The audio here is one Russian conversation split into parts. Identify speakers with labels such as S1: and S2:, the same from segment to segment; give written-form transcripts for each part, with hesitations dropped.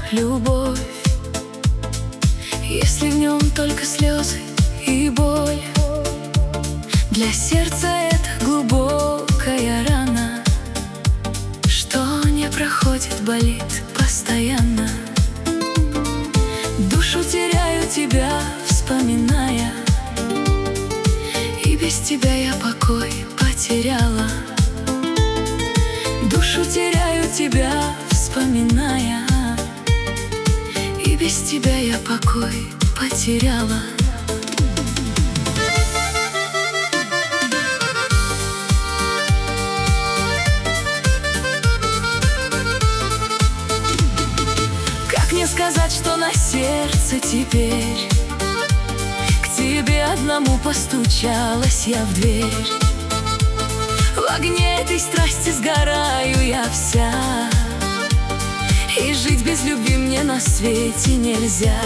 S1: любовь, если в нем только слезы и боль. Для сердца это глубокая рана, что не проходит, болит постоянно. Душу теряю тебя, вспоминая, и без тебя я покой потеряла. Душу теряю тебя, вспоминая, и без тебя я покой потеряла. Как мне сказать, что на сердце теперь? К тебе одному постучалась я в дверь. В огне этой страсти сгораю я вся, и жить без любви мне на свете нельзя.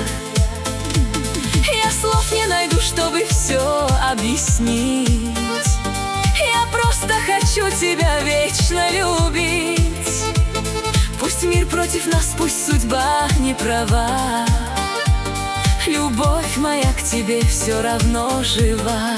S1: Я слов не найду, чтобы все объяснить. Я просто хочу тебя вечно любить. Пусть мир против нас, пусть судьба не права, любовь моя к тебе все равно жива.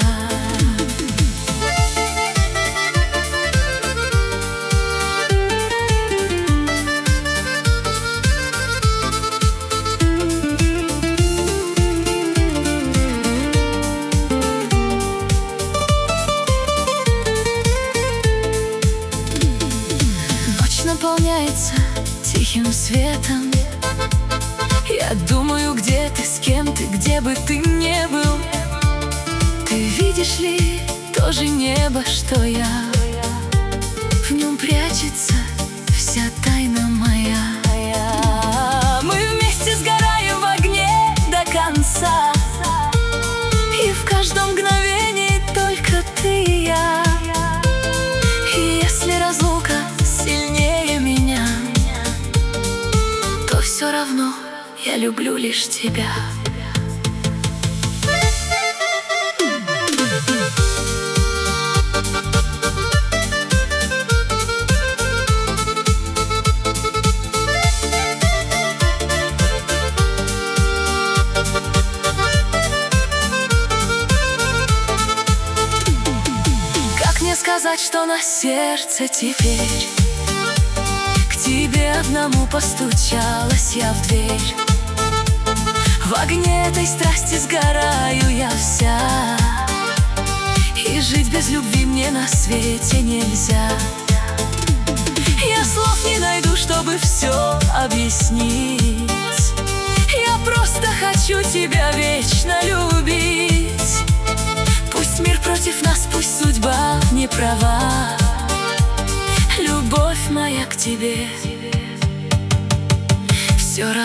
S1: Наполняется тихим светом. Я думаю, где ты, с кем ты, где бы ты ни был. Ты видишь ли то же небо, что я? В нем прячется вся тайна моя. Мы вместе сгораем в огне до конца, и в каждом мгновении только ты и я. И если разлука сильнее меня, то все равно я люблю лишь тебя. Как мне сказать, что на сердце теперь? К тебе одному постучалась я в дверь. В огне этой страсти сгораю я вся, и жить без любви мне на свете нельзя. Я слов не найду, чтобы все объяснить. Я просто хочу тебя вечно любить. Пусть мир против нас, пусть судьба не права, любовь моя к тебе все равно.